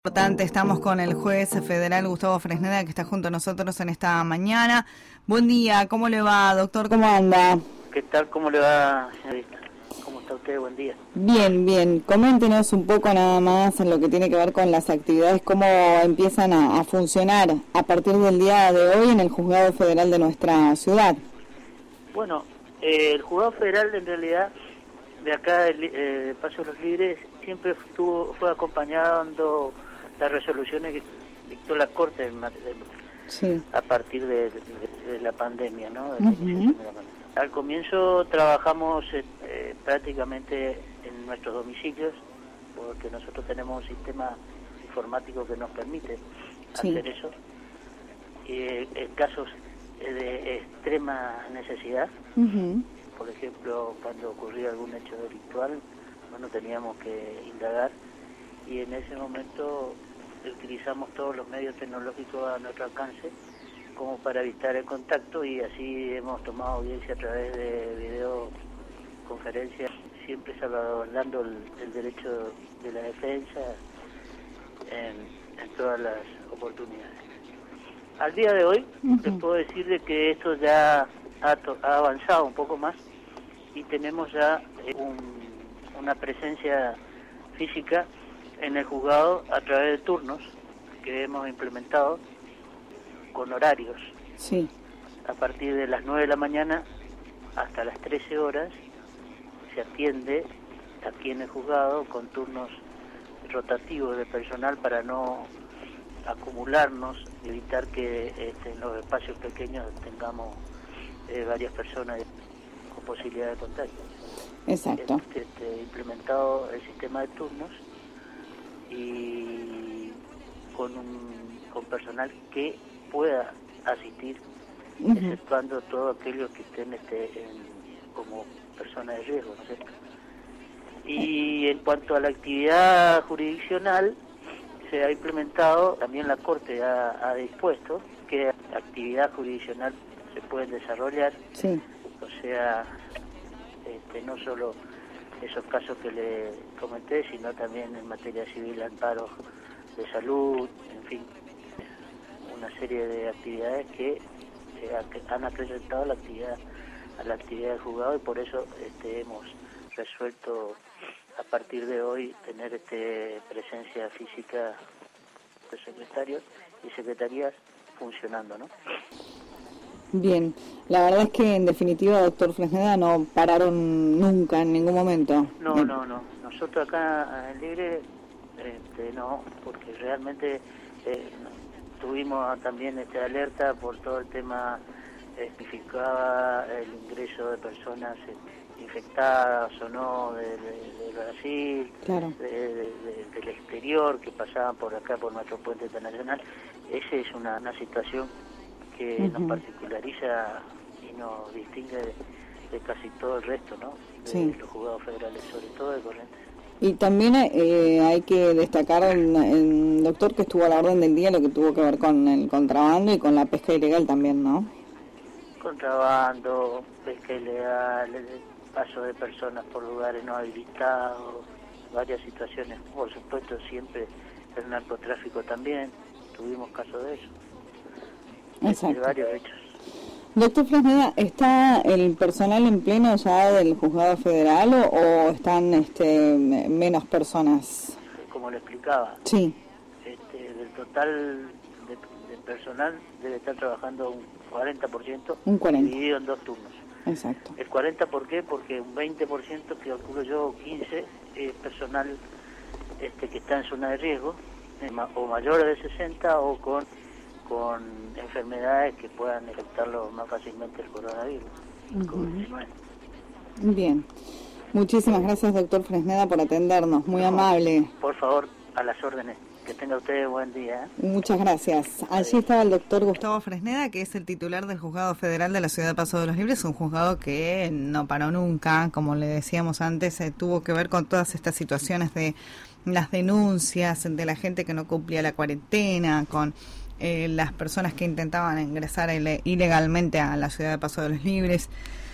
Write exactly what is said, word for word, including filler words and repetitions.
Importante, estamos con el juez federal Gustavo Fresneda, que está junto a nosotros en esta mañana. Buen día, ¿cómo le va, doctor? ¿Cómo anda? ¿Qué tal? ¿Cómo le va, señorita? ¿Cómo está usted? Buen día. Bien, bien. Coméntenos un poco nada más en lo que tiene que ver con las actividades, cómo empiezan a, a funcionar a partir del día de hoy en el Juzgado Federal de nuestra ciudad. Bueno, eh, el Juzgado Federal en realidad de acá de eh, Paso de los Libres siempre estuvo, fue acompañando las resoluciones que dictó la Corte de, de, sí. a partir de, de, de la pandemia, ¿no? De uh-huh. la pandemia. Al comienzo trabajamos eh, prácticamente en nuestros domicilios, porque nosotros tenemos un sistema informático que nos permite sí. hacer eso. Eh, en casos de extrema necesidad, uh-huh. por ejemplo, cuando ocurría algún hecho delictual, bueno, teníamos que indagar, y en ese momento utilizamos todos los medios tecnológicos a nuestro alcance como para evitar el contacto, y así hemos tomado audiencia a través de videoconferencias, siempre salvaguardando el, el derecho de la defensa en, en todas las oportunidades. Al día de hoy, uh-huh. les puedo decir de que esto ya ha, to ha avanzado un poco más, y tenemos ya eh, un, una presencia física en el juzgado a través de turnos que hemos implementado con horarios. Sí. A partir de las nueve de la mañana hasta las trece horas se atiende aquí en el juzgado con turnos rotativos de personal para no acumularnos, evitar que este, en los espacios pequeños tengamos eh, varias personas con posibilidad de contacto. Exacto. Este, este, implementado el sistema de turnos y con un con personal que pueda asistir, uh-huh. exceptuando todos aquellos que estén este, en, como personas de riesgo, ¿no es cierto? Y en cuanto a la actividad jurisdiccional, se ha implementado, también la Corte ha, ha dispuesto que actividad jurisdiccional se pueden desarrollar, sí. o sea, este, no solo esos casos que le comenté, sino también en materia civil, amparo de salud, en fin, una serie de actividades que eh, han acrecentado la actividad a la actividad del juzgado, y por eso este, hemos resuelto a partir de hoy tener este presencia física de secretarios y secretarías funcionando, ¿no? Bien, la verdad es que en definitiva, doctor Fresneda, no pararon nunca en ningún momento. No, Bien. no, no. Nosotros acá en Libre, este, no, porque realmente eh, tuvimos también este alerta por todo el tema, significaba el ingreso de personas eh, infectadas o no de, de, de Brasil, claro. de, de, de, del exterior, que pasaban por acá, por nuestro puente internacional. Esa es una, una situación que uh-huh. nos particulariza y nos distingue de, de casi todo el resto, ¿no? De sí. los juzgados federales, sobre todo de Corrientes. Y también eh, hay que destacar, el doctor, que estuvo a la orden del día lo que tuvo que ver con el contrabando y con la pesca ilegal también, ¿no? Contrabando, pesca ilegal, paso de personas por lugares no habilitados, varias situaciones. Por supuesto, siempre el narcotráfico también, tuvimos casos de eso. Exacto. De varios hechos. Doctor Fresneda, ¿está el personal en pleno ya del juzgado federal o, o están este, menos personas? Como le explicaba, sí. este, del total de, de personal debe estar trabajando un cuarenta por ciento, un cuarenta. Dividido en dos turnos. Exacto. El cuarenta por qué, porque un veinte por ciento, que calculo yo, quince, es personal este, que está en zona de riesgo, o mayores de sesenta o con con enfermedades que puedan afectarlo más fácilmente el coronavirus. Uh-huh. COVID diecinueve. Bien. Muchísimas gracias, doctor Fresneda, por atendernos. Muy no, amable. Por favor, a las órdenes. Que tenga usted buen día. ¿eh? Muchas gracias. Allí estaba el doctor Gustavo Fresneda, que es el titular del Juzgado Federal de la Ciudad de Paso de los Libres, un juzgado que no paró nunca, como le decíamos antes, eh, tuvo que ver con todas estas situaciones de las denuncias de la gente que no cumplía la cuarentena, con Eh, las personas que intentaban ingresar ilegalmente a la ciudad de Paso de los Libres.